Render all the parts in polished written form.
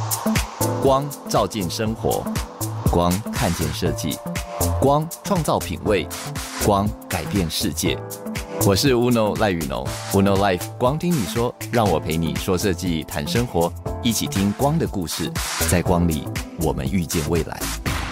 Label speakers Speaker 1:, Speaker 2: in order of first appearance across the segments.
Speaker 1: 光照进生活，光看见设计，光创造品味，光改变世界。我是 Uno 赖宇农 Uno Life 光听你说，让我陪你说设计谈生活，一起听光的故事，在光里我们遇见未来。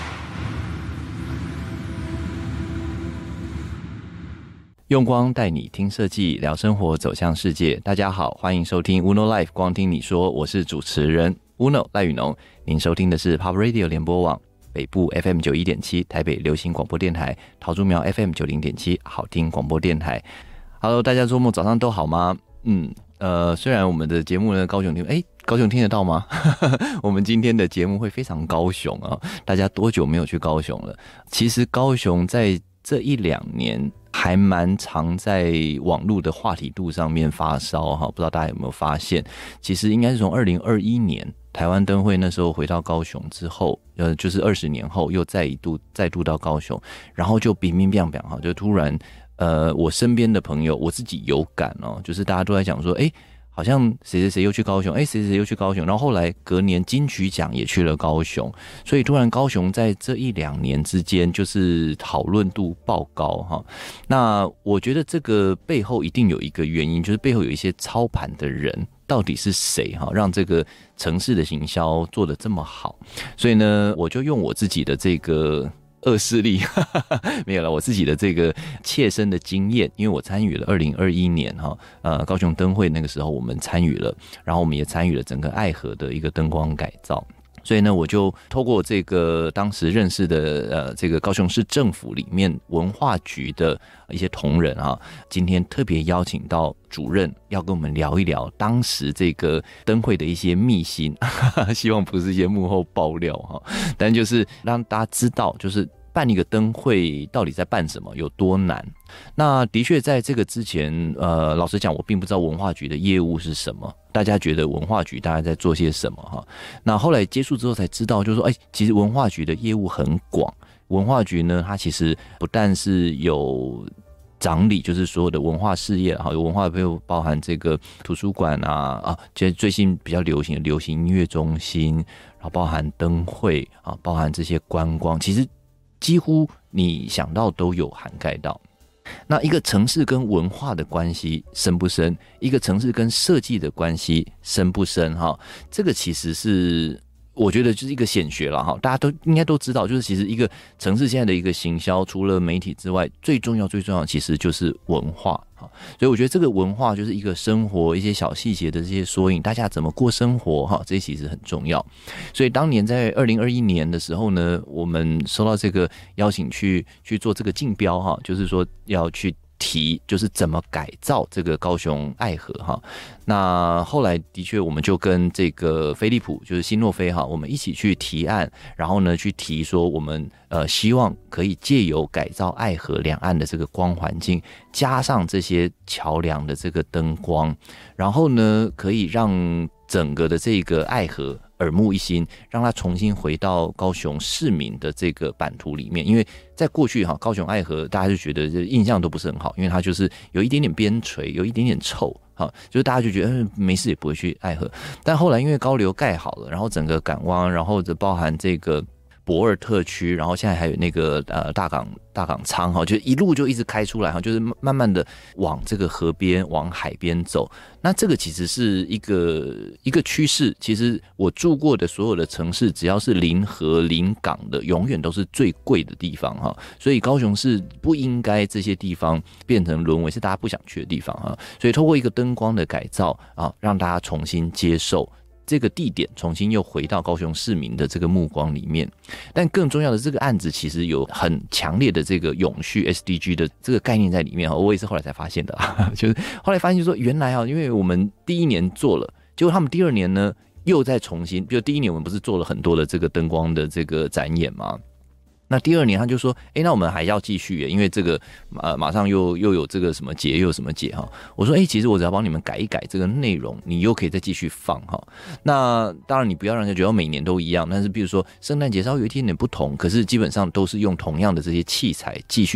Speaker 1: 用光带你听设计，聊生活，走向世界。大家好，欢迎收听 Uno Life 光听你说，我是主持人 Uno 赖宇农。您收听的是 Pop Radio 联播网北部 FM 91.7 台北流行广播电台，桃竹苗 FM 90.7 好听广播电台。Hello， 大家周末早上都好吗？虽然我们的节目呢，高雄听得到吗？我们今天的节目会非常高雄啊，大家多久没有去高雄了？其实高雄在这一两年还蛮常在网络的话题度上面发烧哈，不知道大家有没有发现？其实应该是从2021年台湾灯会那时候回到高雄之后，就是20年后又再度到高雄，然后就乒乒乓乓哈，就突然我身边的朋友，我自己有感哦，就是大家都在讲说，好像谁谁谁又去高雄，谁谁谁又去高雄，然后后来隔年金曲奖也去了高雄，所以突然高雄在这一两年之间就是讨论度爆高哈。那我觉得这个背后一定有一个原因，就是背后有一些操盘的人。到底是谁哈，让这个城市的行销做得这么好？所以呢，我就用我自己的这个恶势力没有了，我自己的这个切身的经验，因为我参与了2021年高雄灯会那个时候我们参与了，然后我们也参与了整个爱河的一个灯光改造。所以呢，我就透过这个当时认识的这个高雄市政府里面文化局的一些同仁啊，今天特别邀请到主任要跟我们聊一聊当时这个灯会的一些秘辛，希望不是一些幕后爆料哈，但就是让大家知道，就是办一个灯会到底在办什么，有多难。那的确在这个之前，老实讲，我并不知道文化局的业务是什么。大家觉得文化局大概在做些什么哈？那后来接触之后才知道，就是说，其实文化局的业务很广。文化局呢，它其实不但是有掌理，就是所有的文化事业，有文化包含这个图书馆其实最近比较流行的流行音乐中心，然后包含灯会包含这些观光，其实几乎你想到都有涵盖到。那一个城市跟文化的关系深不深？一个城市跟设计的关系深不深？这个其实是我觉得就是一个显学了哈，大家都应该都知道，就是其实一个城市现在的一个行销，除了媒体之外，最重要其实就是文化。所以我觉得这个文化就是一个生活一些小细节的这些缩影，大家怎么过生活这些其实很重要。所以当年在2021年的时候呢，我们收到这个邀请去做这个竞标就是说要去提就是怎么改造这个高雄爱河那后来的确我们就跟这个飞利浦就是新诺飞我们一起去提案，然后呢去提说我们希望可以借由改造爱河两岸的这个光环境，加上这些桥梁的这个灯光，然后呢可以让整个的这个爱河耳目一新，让它重新回到高雄市民的这个版图里面。因为在过去高雄爱河大家就觉得印象都不是很好，因为它就是有一点点边陲，有一点点臭就是大家就觉得没事也不会去爱河。但后来因为高流盖好了，然后整个港湾，然后包含这个博尔特区，然后现在还有那个大港仓就一路就一直开出来就是慢慢的往这个河边往海边走。那这个其实是一个趋势。其实我住过的所有的城市，只要是临河临港的，永远都是最贵的地方所以高雄市不应该这些地方变成沦为是大家不想去的地方所以透过一个灯光的改造让大家重新接受。这个地点重新又回到高雄市民的这个目光里面。但更重要的，这个案子其实有很强烈的这个永续 SDG 的这个概念在里面我也是后来才发现的就是后来发现说原来因为我们第一年做了，结果他们第二年呢又再重新，比如第一年我们不是做了很多的这个灯光的这个展演吗？那第二年他就说那我们还要继续因为这个马上又有这个什么节又有什么节我说其实我只要帮你们改一改这个内容，你又可以再继续放那当然你不要让人家觉得每年都一样，但是比如说圣诞节稍微有一点点不同，可是基本上都是用同样的这些器材继续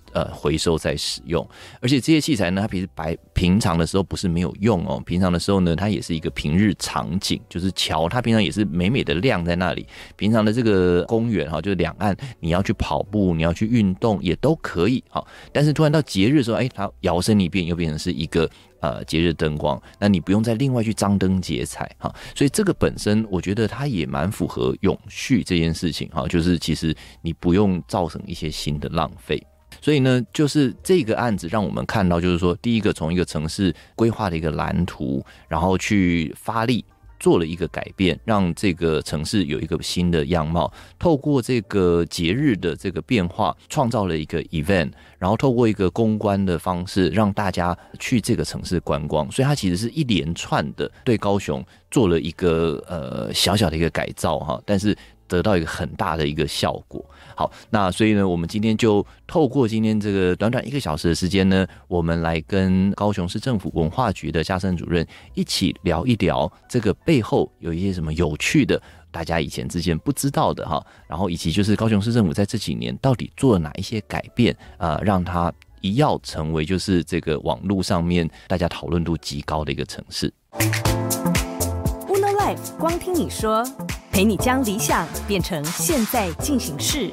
Speaker 1: 回收再使用。而且这些器材呢，它平常的时候不是没有用哦，平常的时候呢，它也是一个平日场景，就是桥它平常也是美美的晾在那里。平常的这个公园哈，就是两岸你要去跑步，你要去运动也都可以哈。但是突然到节日的时候，它摇身一变又变成是一个节日灯光，那你不用再另外去张灯结彩哈。所以这个本身我觉得它也蛮符合永续这件事情哈，就是其实你不用造成一些新的浪费。所以呢，就是这个案子让我们看到，就是说，第一个从一个城市规划的一个蓝图，然后去发力做了一个改变，让这个城市有一个新的样貌。透过这个节日的这个变化，创造了一个 event， 然后透过一个公关的方式，让大家去这个城市观光。所以它其实是一连串的对高雄做了一个小小的一个改造哈，但是得到一个很大的一个效果。好，那所以呢，我们今天就透过今天这个短短1个小时的时间呢，我们来跟高雄市政府文化局的嘉生主任一起聊一聊这个背后有一些什么有趣的，大家以前之前不知道的哈，然后以及就是高雄市政府在这几年到底做了哪一些改变，让它一跃成为就是这个网络上面大家讨论度极高的一个城市。
Speaker 2: Uno Life 光听你说，陪你将理想变成现在进行式。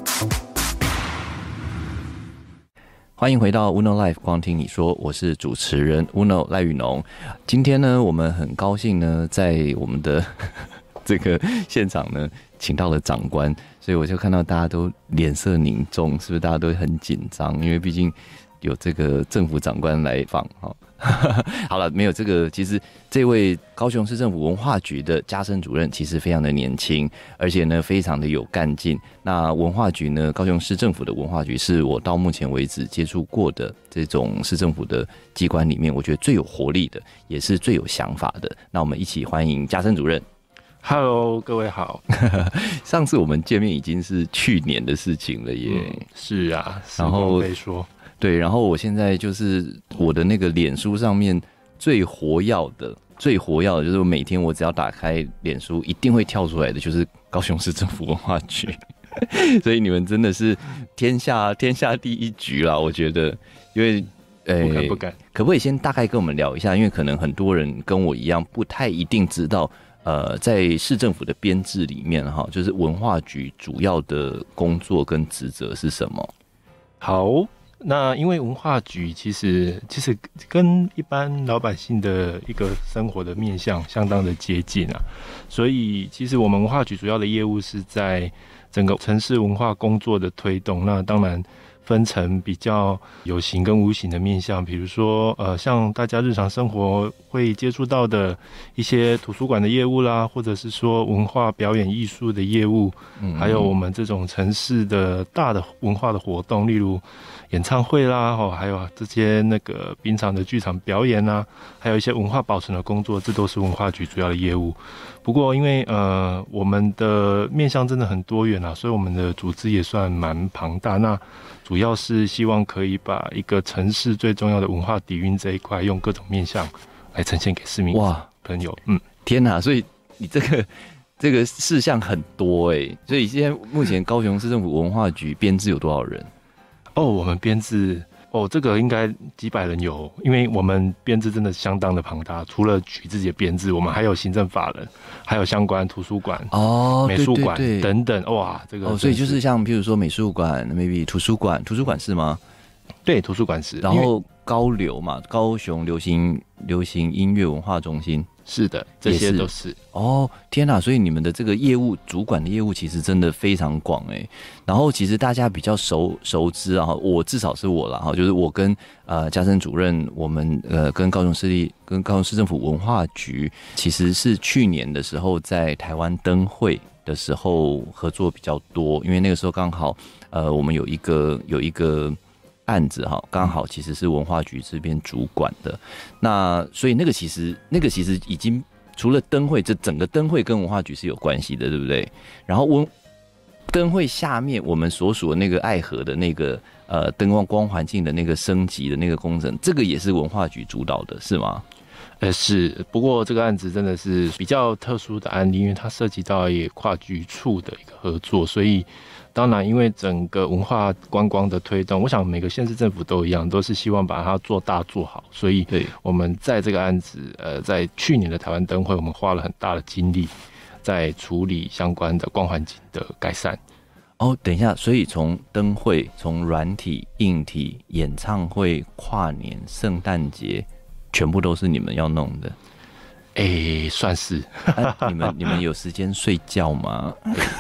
Speaker 1: 欢迎回到 Uno Life 光听你说，我是主持人 Uno 赖宇农。今天呢，我们很高兴呢，在我们的这个现场呢，请到了长官，所以我就看到大家都脸色凝重，是不是大家都很紧张？因为毕竟有这个政府长官来访哈。好了，没有这个，其实这位高雄市政府文化局的嘉生主任其实非常的年轻，而且呢非常的有干劲。那文化局呢，高雄市政府的文化局是我到目前为止接触过的这种市政府的机关里面，我觉得最有活力的，也是最有想法的。那我们一起欢迎嘉生主任。
Speaker 3: Hello， 各位好。
Speaker 1: 上次我们见面已经是去年的事情了耶。
Speaker 3: 是啊，
Speaker 1: 然后
Speaker 3: 可以说
Speaker 1: 对，然后我现在就是我的那个脸书上面最活跃的，就是我每天我只要打开脸书，一定会跳出来的就是高雄市政府文化局。所以你们真的是天下第一局啦，我觉得，因为
Speaker 3: 不敢，
Speaker 1: 可不可以先大概跟我们聊一下？因为可能很多人跟我一样，不太一定知道。在市政府的编制里面哈，就是文化局主要的工作跟职责是什么？
Speaker 3: 好，那因为文化局其实跟一般老百姓的一个生活的面向相当的接近啊，所以其实我们文化局主要的业务是在整个城市文化工作的推动。那当然分成比较有形跟无形的面向，比如说像大家日常生活会接触到的一些图书馆的业务啦，或者是说文化表演艺术的业务，还有我们这种城市的大的文化的活动，例如演唱会啦，还有这些那个平常的剧场表演啦，还有一些文化保存的工作，这都是文化局主要的业务。不过因为我们的面向真的很多元啊，所以我们的组织也算蛮庞大。那主要是希望可以把一个城市最重要的文化底蕴这一块，用各种面向来呈现给市民朋友。
Speaker 1: 天哪！所以你这个事项很多所以现在目前高雄市政府文化局编制有多少人？
Speaker 3: 我们编制这个应该几百人有，因为我们编制真的相当的庞大。除了局自己的编制，我们还有行政法人，还有相关图书馆、美术馆等等。哇，这个
Speaker 1: 所以就是像譬如说美术馆 ，maybe 图书馆是吗？
Speaker 3: 对，图书馆是。
Speaker 1: 然后高流嘛，高雄流行音乐文化中心。
Speaker 3: 是的，这些都是。
Speaker 1: 天哪！所以你们的这个业务主管的业务其实真的非常广然后其实大家比较熟知啊，我至少是我啦哈，就是我跟嘉生主任，我们跟高雄市政府文化局，其实是去年的时候在台湾灯会的时候合作比较多，因为那个时候刚好我们有一个案子哈，刚好其实是文化局这边主管的，那所以那个其实已经除了灯会，这整个灯会跟文化局是有关系的，对不对？然后灯会下面我们所属的那个爱河的那个灯光环境的那个升级的那个工程，这个也是文化局主导的，是吗？
Speaker 3: 是，不过这个案子真的是比较特殊的案例，因为它涉及到也跨局处的一个合作，所以当然因为整个文化观光的推动，我想每个县市政府都一样，都是希望把它做大做好，所以我们在这个案子在去年的台湾灯会，我们花了很大的精力在处理相关的光环境的改善。
Speaker 1: 哦，等一下，所以从灯会、从软体、硬体、演唱会、跨年、圣诞节，全部都是你们要弄的？
Speaker 3: 算是。
Speaker 1: 你们有时间睡觉吗？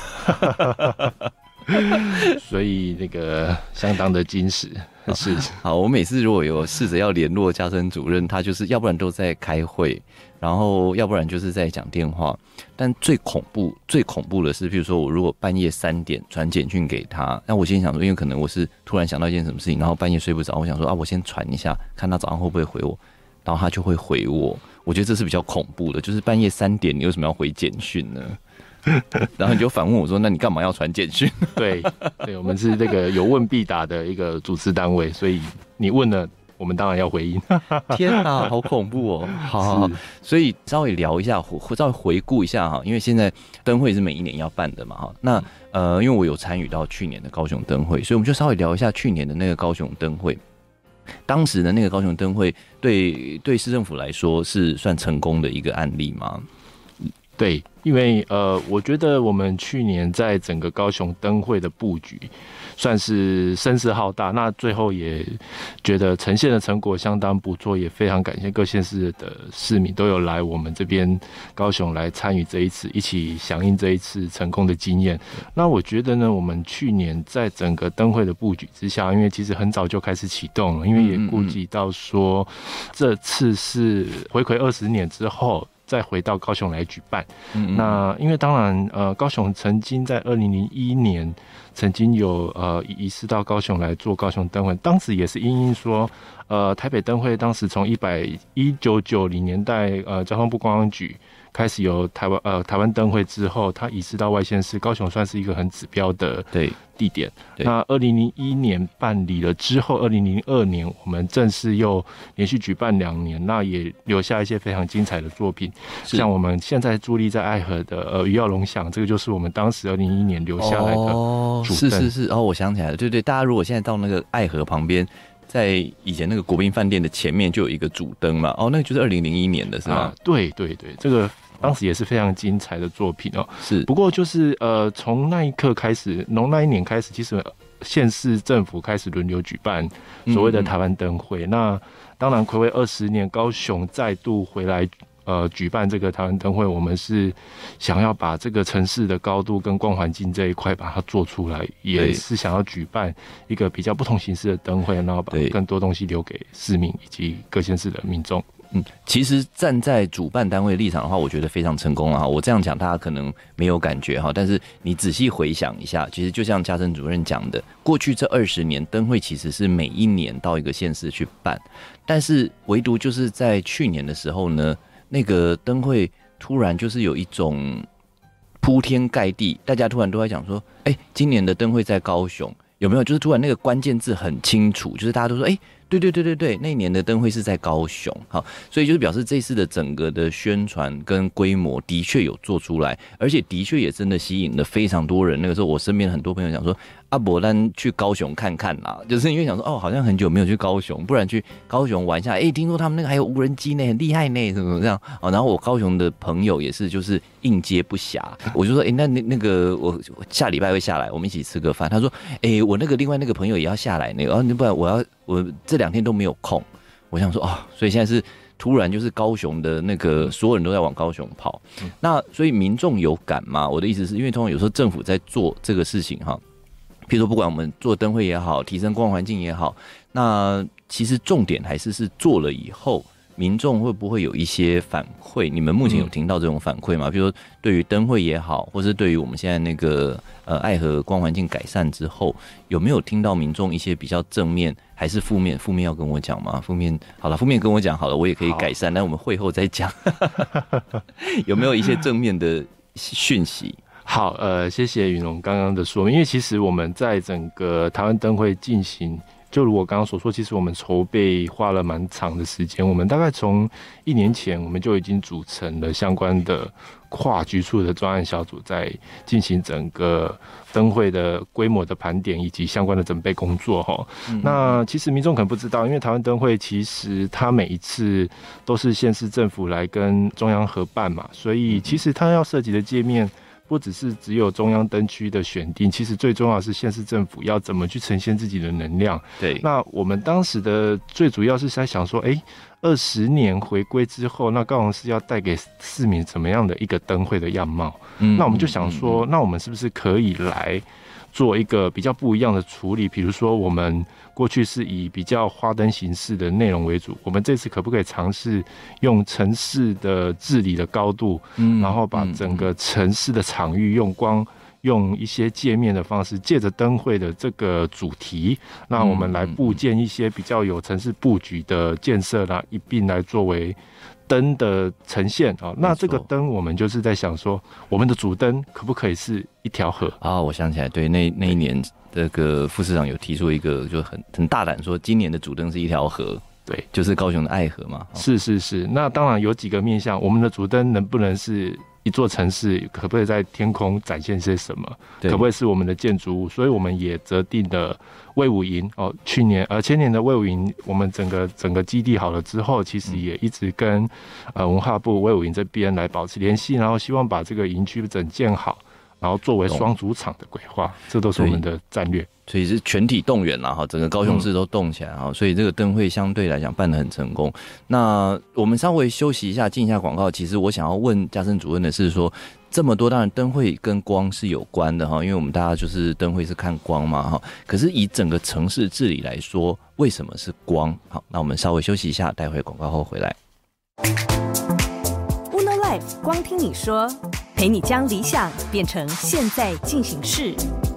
Speaker 3: 所以那个相当的精实。是。
Speaker 1: 好，我每次如果有试着要联络家政主任，他就是要不然都在开会，然后要不然就是在讲电话。但最恐怖的是，譬如说我如果半夜3点传简讯给他，那我心里想说，因为可能我是突然想到一件什么事情，然后半夜睡不着，我想说我先传一下，看他早上会不会回我，然后他就会回我。我觉得这是比较恐怖的，就是半夜3点，你为什么要回简讯呢？然后你就反问我说：“那你干嘛要传简讯？”对，
Speaker 3: 我们是这个有问必答的一个主持单位，所以你问了，我们当然要回应。
Speaker 1: 天啊，好恐怖哦！好，所以稍微聊一下，稍微回顾一下哈，因为现在灯会是每一年要办的嘛哈。那因为我有参与到去年的高雄灯会，所以我们就稍微聊一下去年的那个高雄灯会。当时的那个高雄灯会对市政府来说是算成功的一个案例吗？
Speaker 3: 对，因为我觉得我们去年在整个高雄灯会的布局算是声势浩大，那最后也觉得呈现的成果相当不错，也非常感谢各县市的市民都有来我们这边高雄来参与这一次，一起响应这一次成功的经验。那我觉得呢，我们去年在整个灯会的布局之下，因为其实很早就开始启动了，因为也顾及到说这次是回馈20年之后再回到高雄来举办。那因为当然高雄曾经在2001年曾经有移师到高雄来做高雄灯会，当时也是因应说台北灯会当时从1990年代交通部观光局开始有台湾灯会之后，它移师到外县市，高雄算是一个很指标的地点。那2001年办理了之后，2002年我们正式又连续举办2年，那也留下一些非常精彩的作品，像我们现在伫立在爱河的鱼跃龙翔，这个就是我们当时2001年留下来的主灯。
Speaker 1: 是，我想起来了，对，大家如果现在到那个爱河旁边，在以前那个国宾饭店的前面就有一个主灯嘛，那个就是2001年的是吗？
Speaker 3: 对，这个当时也是非常精彩的作品哦。
Speaker 1: 是，
Speaker 3: 不过就是从那一刻开始，那一年开始，其实县市政府开始轮流举办所谓的台湾灯会。那当然，睽违20年，高雄再度回来举办这个台湾灯会，我们是想要把这个城市的高度跟光环境这一块把它做出来，也是想要举办一个比较不同形式的灯会，然后把更多东西留给市民以及各县市的民众。
Speaker 1: 其实站在主办单位的立场的话，我觉得非常成功啊！我这样讲，大家可能没有感觉哈，但是你仔细回想一下，其实就像家政主任讲的，过去这20年，灯会其实是每一年到一个县市去办，但是唯独就是在去年的时候呢，那个灯会突然就是有一种铺天盖地，大家突然都在讲说，今年的灯会在高雄，有没有？就是突然那个关键字很清楚，就是大家都说，对，那一年的灯会是在高雄，好，所以就是表示这次的整个的宣传跟规模的确有做出来，而且的确也真的吸引了非常多人。那个时候我身边很多朋友讲说，不然去高雄看看啦，就是因为想说好像很久没有去高雄，不然去高雄玩一下。听说他们那个还有无人机呢，很厉害呢，什么这样。然后我高雄的朋友也是，就是应接不暇，我就说，那个我下礼拜会下来，我们一起吃个饭。他说，我那个另外那个朋友也要下来那个，不然我这2天都没有空。我想说所以现在是突然就是高雄的那个所有人都在往高雄跑。那所以民众有感吗？我的意思是因为通常有时候政府在做这个事情哈。譬如说，不管我们做灯会也好，提升光环境也好，那其实重点还是做了以后，民众会不会有一些反馈？你们目前有听到这种反馈吗？比如说，对于灯会也好，或是对于我们现在那个爱河光环境改善之后，有没有听到民众一些比较正面，还是负面？负面要跟我讲吗？负面好了，负面跟我讲好了，我也可以改善，但我们会后再讲。有没有一些正面的讯息？
Speaker 3: 好，谢谢云龙刚刚的说明，因为其实我们在整个台湾灯会进行就如我刚刚所说，其实我们筹备花了蛮长的时间，我们大概从1年前我们就已经组成了相关的跨局处的专案小组，在进行整个灯会的规模的盘点以及相关的准备工作哈。那其实民众可能不知道，因为台湾灯会其实它每一次都是县市政府来跟中央合办嘛，所以其实它要涉及的界面不只有中央灯区的选定，其实最重要的是县市政府要怎么去呈现自己的能量。
Speaker 1: 对，
Speaker 3: 那我们当时的最主要是在想说，20年回归之后，那高雄市要带给市民怎么样的一个灯会的样貌？那我们就想说，那我们是不是可以来做一个比较不一样的处理？比如说，我们过去是以比较花灯形式的内容为主，我们这次可不可以尝试用城市的治理的高度，然后把整个城市的场域用一些界面的方式，借着灯会的这个主题，那我们来布建一些比较有城市布局的建设啦，一并来作为灯的呈现啊。那这个灯，我们就是在想说，我们的主灯可不可以是一条河
Speaker 1: 啊？我想起来，对，那一年这个副市长有提出一个，就很大胆说，今年的主灯是一条河。对，就是高雄的爱河嘛。
Speaker 3: 是。那当然有几个面向，我们的主灯能不能是一座城市，可不可以在天空展现些什么？可不可以是我们的建筑物？所以我们也择定了卫武营哦。前年的卫武营，我们整个基地好了之后，其实也一直跟文化部卫武营这边来保持联系，然后希望把这个营区整建好，然后作为双主场的规划，这都是我们的战略。
Speaker 1: 所以是全体动员啦，哈，整个高雄市都动起来哈，所以这个灯会相对来讲办得很成功。那我们稍微休息一下，进一下广告。其实我想要问嘉诚主任的是说，这么多当然灯会跟光是有关的哈，因为我们大家就是灯会是看光嘛哈。可是以整个城市治理来说，为什么是光？好，那我们稍微休息一下，待会广告后回来。
Speaker 2: Uno Life 光听你说，陪你将理想变成现在进行式。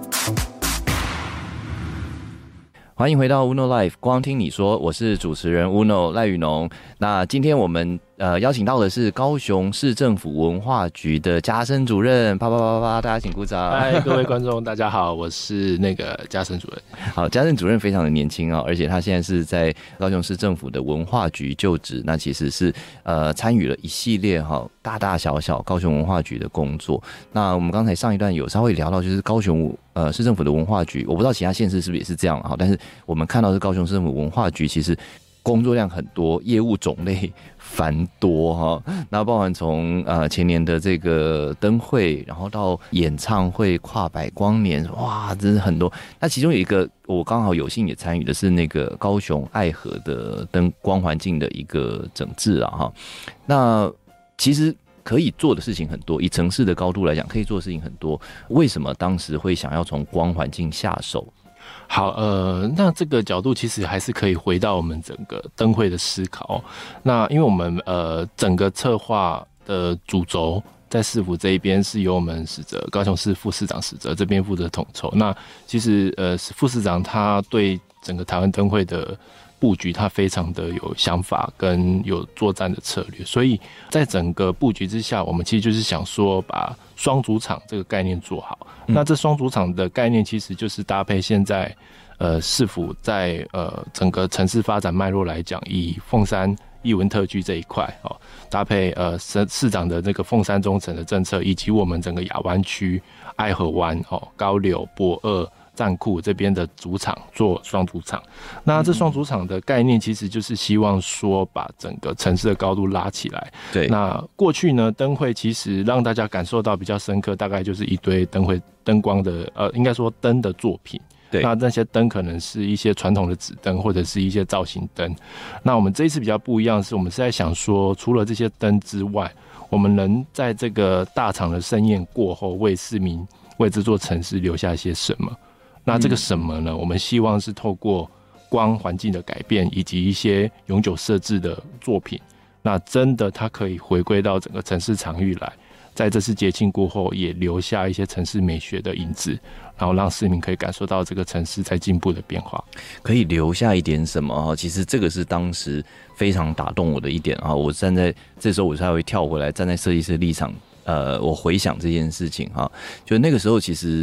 Speaker 1: 欢迎回到 Uno Life 光听你说，我是主持人 Uno 赖宇农。那今天我们邀请到的是高雄市政府文化局的嘉诚主任，啪啪啪啪，大家请鼓掌。
Speaker 3: 嗨，各位观众大家好，我是那个嘉诚主任。
Speaker 1: 好，嘉诚主任非常的年轻而且他现在是在高雄市政府的文化局就职，那其实是参与了一系列大大小小高雄文化局的工作。那我们刚才上一段有稍微聊到，就是高雄市政府的文化局，我不知道其他县市是不是也是这样但是我们看到是高雄市政府文化局其实工作量很多，业务种类繁多那包含从前年的这个灯会，然后到演唱会、跨百光年，哇，真是很多。那其中有一个我刚好有幸也参与的是那个高雄爱河的灯光环境的一个整治那其实可以做的事情很多，以城市的高度来讲，可以做的事情很多。为什么当时会想要从光环境下手？
Speaker 3: 好，那这个角度其实还是可以回到我们整个灯会的思考。那因为我们整个策划的主轴在市府这一边是由我们使责高雄市副市长使责这边负责统筹。那其实副市长他对整个台湾灯会的布局他非常的有想法跟有作战的策略，所以在整个布局之下，我们其实就是想说把双主场这个概念做好。那这双主场的概念其实就是搭配现在市府在整个城市发展脉络来讲，以凤山艺文特区这一块搭配市长的那个凤山中城的政策，以及我们整个亚湾区爱河湾高柳博二战库这边的主场做双主场。那这双主场的概念其实就是希望说把整个城市的高度拉起来。
Speaker 1: 对，
Speaker 3: 那过去呢灯会其实让大家感受到比较深刻，大概就是一堆灯光的应该说灯的作品。对，那些灯可能是一些传统的纸灯或者是一些造型灯。那我们这一次比较不一样的是，我们是在想说除了这些灯之外，我们能在这个大场的盛宴过后为市民为这座城市留下一些什么。那这个什么呢？我们希望是透过光环境的改变，以及一些永久设置的作品，那真的它可以回归到整个城市场域来，在这次节庆过后，也留下一些城市美学的影子，然后让市民可以感受到这个城市在进步的变化。
Speaker 1: 可以留下一点什么？其实这个是当时非常打动我的一点我站在这时候，我才会跳回来，站在设计师的立场，我回想这件事情就那个时候其实。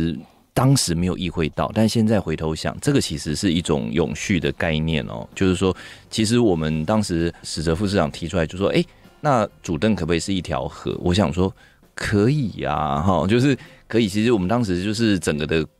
Speaker 1: 当时没有意会到，但现在回头想，这个其实是一种永续的概念哦。就是说，其实我们当时史哲副市长提出来，就说，那主灯可不可以是一条河？我想说，可以呀，就是可以。其实我们当时就是整个的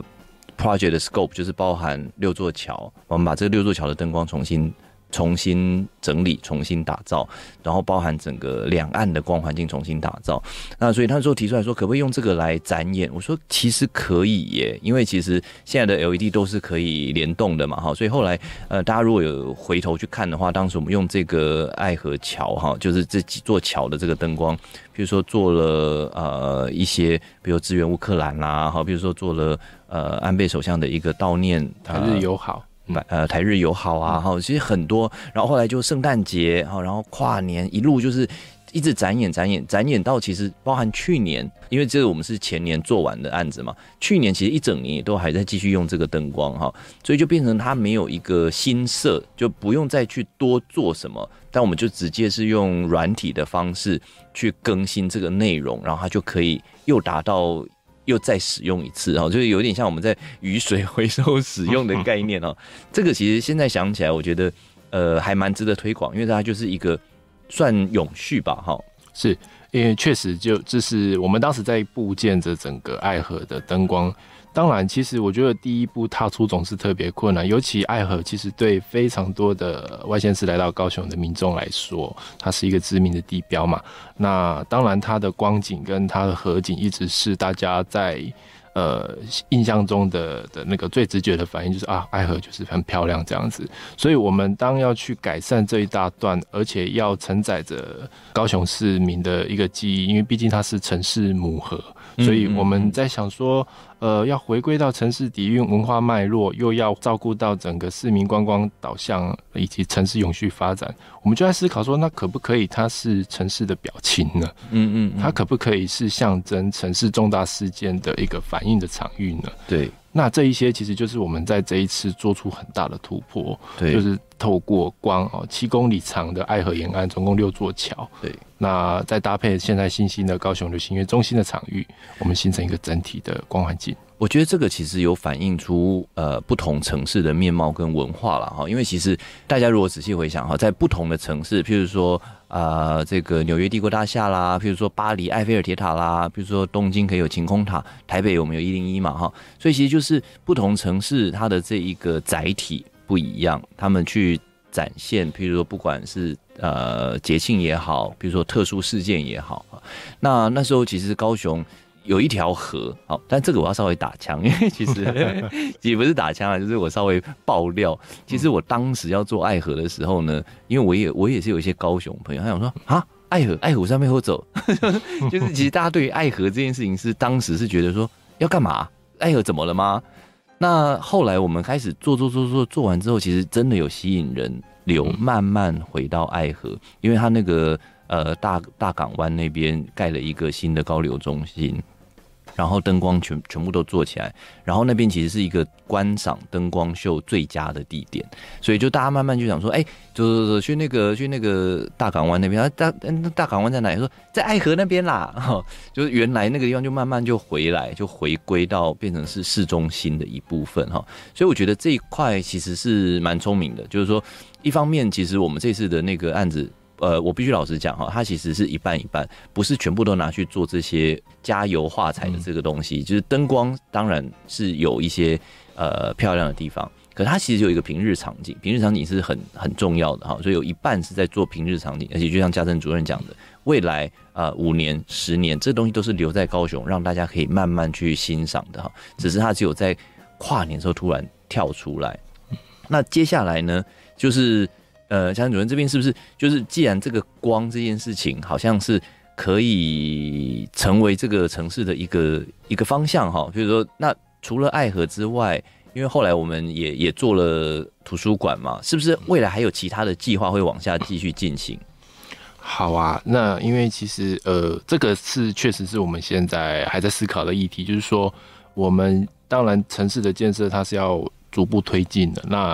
Speaker 1: project 的 scope 就是包含6座桥，我们把这个6座桥的灯光重新整理、重新打造，然后包含整个两岸的光环境重新打造。那所以他那时候提出来说，可不可以用这个来展演？我说其实可以耶，因为其实现在的 LED 都是可以联动的嘛，所以后来大家如果有回头去看的话，当时我们用这个爱河桥就是这几座桥的这个灯光，比如说做了一些，比如支援乌克兰啦，比如说做了安倍首相的一个悼念
Speaker 3: 台日友好。
Speaker 1: 台日友好啊，其实很多，然后后来就圣诞节，然后跨年一路就是一直展演到其实包含去年，因为这个我们是前年做完的案子嘛，去年其实一整年也都还在继续用这个灯光所以就变成它没有一个新设，就不用再去多做什么，但我们就直接是用软体的方式去更新这个内容，然后它就可以又达到又再使用一次，就是有点像我们在雨水回收使用的概念这个其实现在想起来，我觉得还蛮值得推广，因为它就是一个算永续吧
Speaker 3: 是因为确实这是我们当时在布建着整个爱河的灯光。当然其实我觉得第一步踏出总是特别困难，尤其爱河其实对非常多的外县市来到高雄的民众来说，它是一个知名的地标嘛。那当然它的光景跟它的河景一直是大家在印象中的那个最直觉的反应，就是爱河就是很漂亮这样子。所以我们当要去改善这一大段，而且要承载着高雄市民的一个记忆，因为毕竟它是城市母河，所以我们在想说要回归到城市底蕴文化脉络，又要照顾到整个市民观光导向以及城市永续发展，我们就在思考说，那可不可以它是城市的表情呢？它可不可以是象征城市重大事件的一个反应的场域呢？
Speaker 1: 对，
Speaker 3: 那这一些其实就是我们在这一次做出很大的突破，对，就是透过光7公里长的爱河沿岸，总共6座桥，对，那再搭配现在新兴的高雄流行音乐中心的场域，我们形成一个整体的光环境。
Speaker 1: 我觉得这个其实有反映出不同城市的面貌跟文化啦，因为其实大家如果仔细回想在不同的城市，譬如说这个纽约帝国大厦啦，譬如说巴黎埃菲尔铁塔啦，譬如说东京可以有晴空塔，台北我们有101嘛所以其实就是不同城市它的这一个载体不一样，他们去展现，譬如说不管是节庆也好，比如说特殊事件也好，那时候其实高雄有一条河，但这个我要稍微打枪，因为其实也不是打枪就是我稍微爆料。其实我当时要做爱河的时候呢，因为我也是有一些高雄朋友，他想说爱河上面会走，就是其实大家对于爱河这件事情是当时是觉得说要干嘛？爱河怎么了吗？那后来我们开始做完之后，其实真的有吸引人流，慢慢回到爱河，因为他那个大港湾那边盖了一个新的高流中心。然后灯光全部都做起来，然后那边其实是一个观赏灯光秀最佳的地点，所以就大家慢慢就想说，就去那个大港湾那边，大港湾在哪里？说在爱河那边啦，就是原来那个地方就慢慢就回来，就回归到变成是市中心的一部分所以我觉得这一块其实是蛮聪明的，就是说一方面其实我们这次的那个案子。我必须老实讲它其实是一半一半，不是全部都拿去做这些加油画彩的这个东西。就是灯光当然是有一些漂亮的地方，可是它其实有一个平日场景，平日场景是很重要的所以有一半是在做平日场景，而且就像嘉诚主任讲的，未来5年、10年，这东西都是留在高雄，让大家可以慢慢去欣赏的只是它只有在跨年的时候突然跳出来。那接下来呢，就是。嘉诚主任这边是不是就是既然这个光这件事情好像是可以成为这个城市的一个方向比如说那除了爱河之外，因为后来我们也做了图书馆嘛，是不是未来还有其他的计划会往下继续进行？
Speaker 3: 好啊，那因为其实这个是确实是我们现在还在思考的议题，就是说我们当然城市的建设它是要逐步推进的，那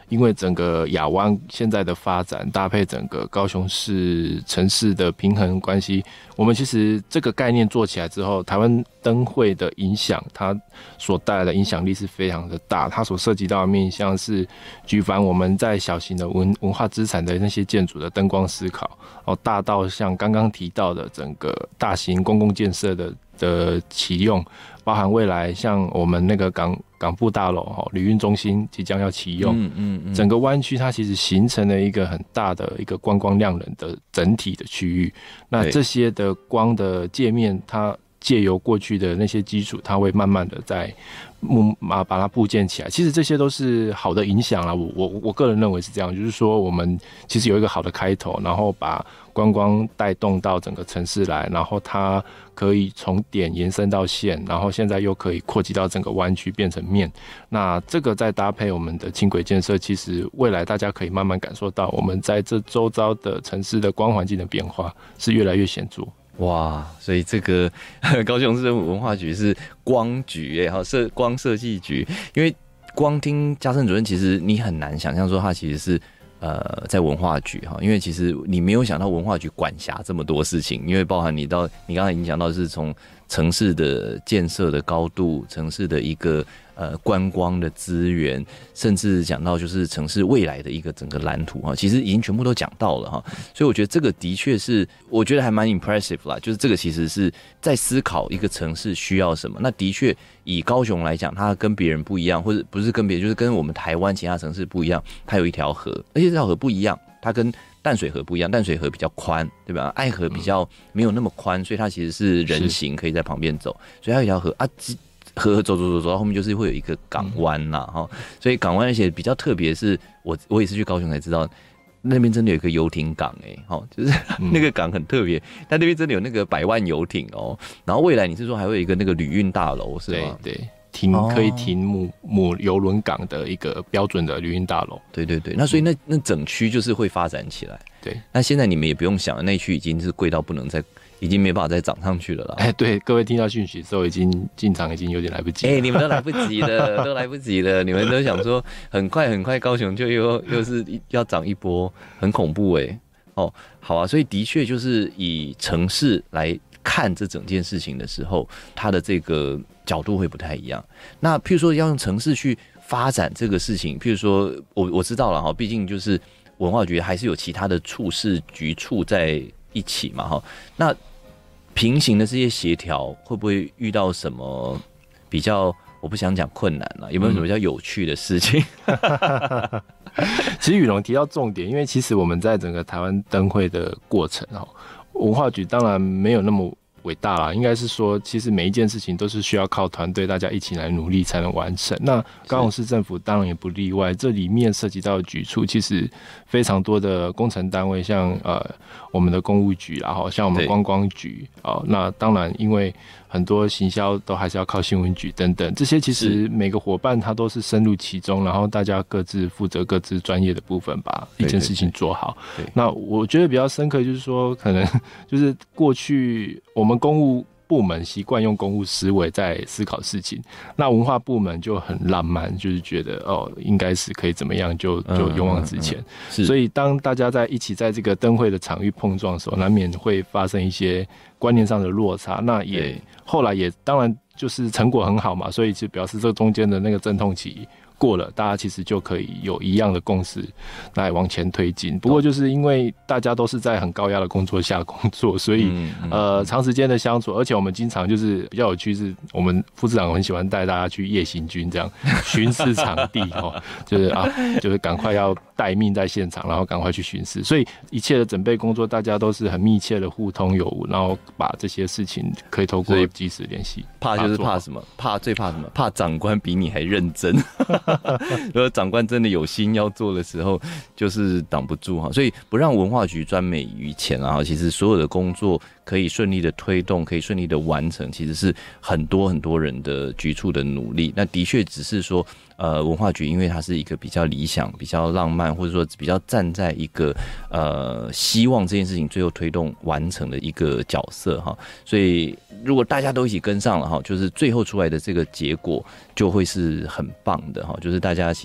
Speaker 3: 因为整个亚湾现在的发展，搭配整个高雄市城市的平衡关系，我们其实这个概念做起来之后，台湾灯会的影响，它所带来的影响力是非常的大。它所涉及到的面向是举凡我们在小型的文化资产的那些建筑的灯光思考，大到像刚刚提到的整个大型公共建设的启用，包含未来像我们那个港部大楼旅运中心即将要启用，整个湾区它其实形成了一个很大的一个观光亮人的整体的区域。那这些的光的界面，它借由过去的那些基础，它会慢慢的把它布建起来。其实这些都是好的影响啦，我个人认为是这样，就是说我们其实有一个好的开头，然后把观光带动到整个城市来，然后它可以从点延伸到线，然后现在又可以扩及到整个湾区变成面。那这个再搭配我们的轻轨建设，其实未来大家可以慢慢感受到我们在这周遭的城市的光环境的变化是越来越显著。
Speaker 1: 哇，所以这个高雄市政府文化局是光局光设计局，因为光听嘉盛主任，其实你很难想象说他其实是在文化局哈，因为其实你没有想到文化局管辖这么多事情，因为包含你刚才已经讲到是从城市的建设的高度，城市的一个观光的资源，甚至讲到就是城市未来的一个整个蓝图哈，其实已经全部都讲到了哈，所以我觉得这个的确是我觉得还蛮 impressive 啦，就是这个其实是在思考一个城市需要什么。那的确以高雄来讲，它跟别人不一样，或者不是跟别人，就是跟我们台湾其他城市不一样，它有一条河，而且这条河不一样，它跟淡水河不一样，淡水河比较宽，对吧？爱河比较没有那么宽，所以它其实是人行可以在旁边走，所以它有一条河啊，河走到后面就是会有一个港湾啦，所以港湾而且比较特别的是，我也是去高雄才知道，那边真的有一个游艇港就是那个港很特别，它那边真的有那个100万游艇然后未来你是说还会有一个那个旅运大楼是吗？
Speaker 3: 对。可以停母邮轮港的一个标准的旅运大楼。对，
Speaker 1: 那所以那整区就是会发展起来。
Speaker 3: 对，
Speaker 1: 那现在你们也不用想了，那区已经是贵到不能再，已经没办法再涨上去了啦。
Speaker 3: 对，各位听到讯息之后，已经进场已经有点来不及了。
Speaker 1: 你们都来不及了，都来不及了。你们都想说很快高雄就又是要涨一波，很恐怖好啊，所以的确就是以城市来看这整件事情的时候，它的这个角度会不太一样。那譬如说要用城市去发展这个事情，譬如说我知道了哈，毕竟就是文化局还是有其他的处室局处在一起嘛哈。那平行的这些协调会不会遇到什么比较？我不想讲困难了，有没有什么比较有趣的事情？
Speaker 3: 其实宇龙提到重点，因为其实我们在整个台湾灯会的过程文化局当然没有那么伟大啦，应该是说其实每一件事情都是需要靠团队大家一起来努力才能完成。那高雄市政府当然也不例外，这里面涉及到的局处其实非常多的工程单位，像我们的公务局啦，像我们观光局那当然因为很多行销都还是要靠新闻局等等，这些其实每个伙伴他都是深入其中，然后大家各自负责各自专业的部分，把一件事情做好。那我觉得比较深刻就是说，可能就是过去我们公务部门习惯用公务思维在思考事情，那文化部门就很浪漫，就是觉得应该是可以怎么样就勇往直前。所以当大家在一起在这个灯会的场域碰撞的时候，难免会发生一些观念上的落差。那也后来也当然就是成果很好嘛，所以就表示这中间的那个阵痛期过了，大家其实就可以有一样的共识来往前推进。不过就是因为大家都是在很高压的工作下工作，所以长时间的相处，而且我们经常就是比较有趣，是我们副市长很喜欢带大家去夜行军，这样巡视场地就是赶快要待命在现场，然后赶快去巡视。所以一切的准备工作，大家都是很密切的互通有无，然后把这些事情可以透过即时联系。
Speaker 1: 怕就是怕什么？最怕什么？怕长官比你还认真。如果长官真的有心要做的时候，就是挡不住哈。所以不让文化局专美于前啊，其实所有的工作可以顺利的推动，可以顺利的完成，其实是很多很多人的局处的努力。那的确只是说文化局因为它是一个比较理想、比较浪漫，或者说比较站在一个希望这件事情最后推动完成的一个角色哈。所以如果大家都一起跟上了哈，就是最后出来的这个结果就会是很棒的哈。就是大家其实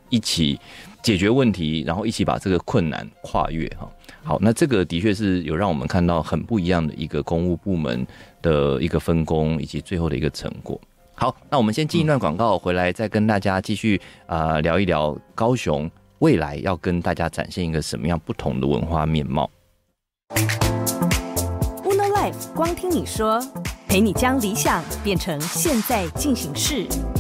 Speaker 1: 一起解决问题，然后一起把这个困难跨越哈。好，那这个的确是有让我们看到很不一样的一个公务部门的一个分工，以及最后的一个成果。好，那我们先进一段广告，回来再跟大家继续聊一聊高雄未来要跟大家展现一个什么样不同的文化面貌。
Speaker 2: Uno Life 光听你说，陪你将理想变成现在进行式。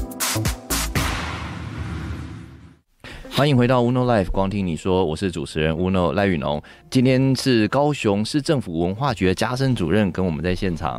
Speaker 1: 欢迎回到 Uno Life 光听你说，我是主持人 Uno 赖宇农。今天是高雄市政府文化局的嘉生主任跟我们在现场。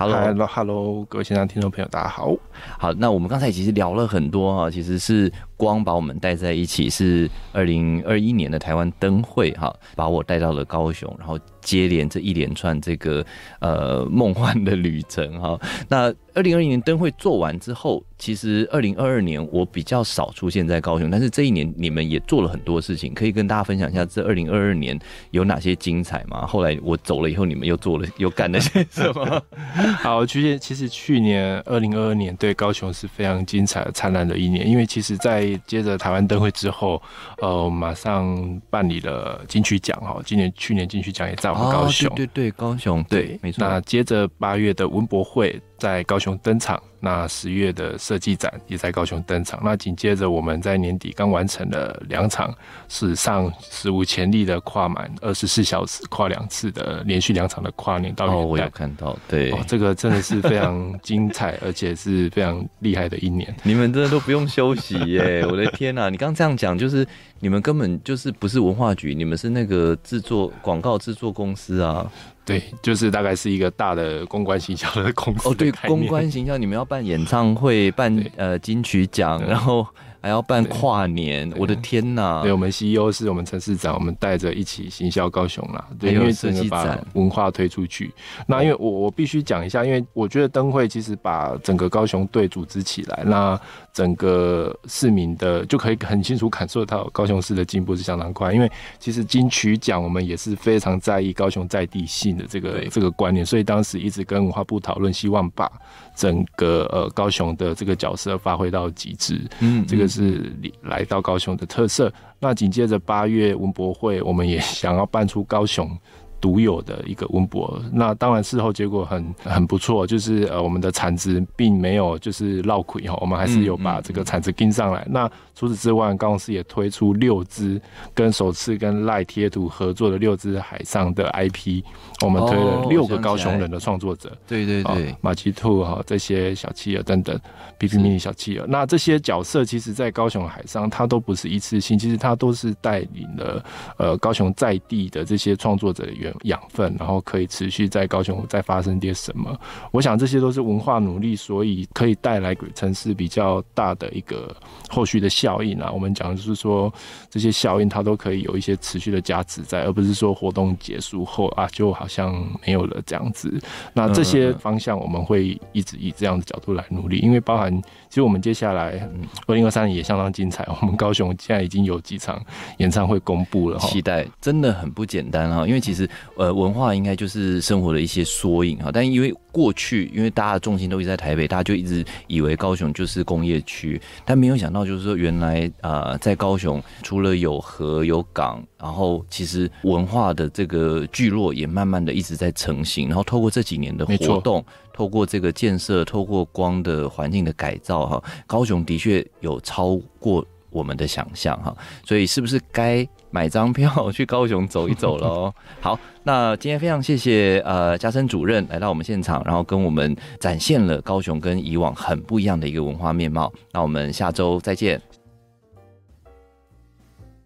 Speaker 3: Hello， 各位现场听众朋友，大家好。
Speaker 1: 好，那我们刚才其实聊了很多其实是光把我们带在一起，是2021年的台湾灯会把我带到了高雄，然后接连这一连串这个梦幻的旅程那2020年灯会做完之后，其实2022年我比较少出现在高雄，但是这一年你们也做了很多事情，可以跟大家分享一下这2022年有哪些精彩吗？后来我走了以后，你们又干了些什么？
Speaker 3: 好，其实去年2022年对高雄是非常精彩灿烂的一年，因为其实在接着台湾灯会之后，马上办理了金曲奖去年金曲奖也在我们高雄，
Speaker 1: 对，高雄，对，没错。
Speaker 3: 那接着8月的文博会在高雄登场，那10月的设计展也在高雄登场，那紧接着我们在年底刚完成了2场史上史无前例的跨满24小时跨2次的连续2场的跨年到元旦。
Speaker 1: 我有看到，对，
Speaker 3: 这个真的是非常精彩而且是非常厉害的一年。
Speaker 1: 你们真的都不用休息耶！我的天哪，你刚这样讲，就是你们根本就是不是文化局，你们是那个广告制作公司啊。
Speaker 3: 对，就是大概是一个大的公关行销的公司。
Speaker 1: 对，公关行销，你们要办演唱会，办金曲奖，然后还要办跨年，我的天哪！
Speaker 3: 对，我们 CEO 是我们陈市长，我们带着一起行销高雄啦。对，因为整个把文化推出去。那因为我必须讲一下，因为我觉得灯会其实把整个高雄队组织起来，那整个市民的就可以很清楚感受到高雄市的进步是相当快。因为其实金曲奖我们也是非常在意高雄在地性的这个观念，所以当时一直跟文化部讨论，希望把整个高雄的这个角色发挥到极致。这个是来到高雄的特色。那紧接着8月文博会，我们也想要办出高雄独有的一个文博，那当然事后结果很不错，就是我们的产值并没有就是落亏我们还是有把这个产值跟上来。那除此之外，高雄市也推出6支首次跟赖贴图合作的6支海上的 IP， 我们推了6个高雄人的创作者，
Speaker 1: 对，
Speaker 3: 马奇兔这些小企鹅等等，PP mini 小企鹅。那这些角色其实在高雄海上，它都不是一次性，其实它都是带领了高雄在地的这些创作者的养分，然后可以持续在高雄再发生点什么。我想这些都是文化努力，所以可以带来给城市比较大的一个后续的效应啊。我们讲的就是说，这些效应它都可以有一些持续的价值在，而不是说活动结束后就好像没有了这样子。那这些方向我们会一直以这样的角度来努力，因为包含其实我们接下来2023年也相当精彩，我们高雄现在已经有几场演唱会公布了，
Speaker 1: 期待真的很不简单因为其实文化应该就是生活的一些缩影但因为过去因为大家的重心都一直在台北，大家就一直以为高雄就是工业区，但没有想到就是说原来在高雄除了有河有港，然后其实文化的这个聚落也慢慢的一直在成型，然后透过这几年的活动，透过这个建设，透过光的环境的改造高雄的确有超过我们的想象所以是不是该买张票去高雄走一走了好，那今天非常谢谢嘉生主任来到我们现场，然后跟我们展现了高雄跟以往很不一样的一个文化面貌。那我们下周再见。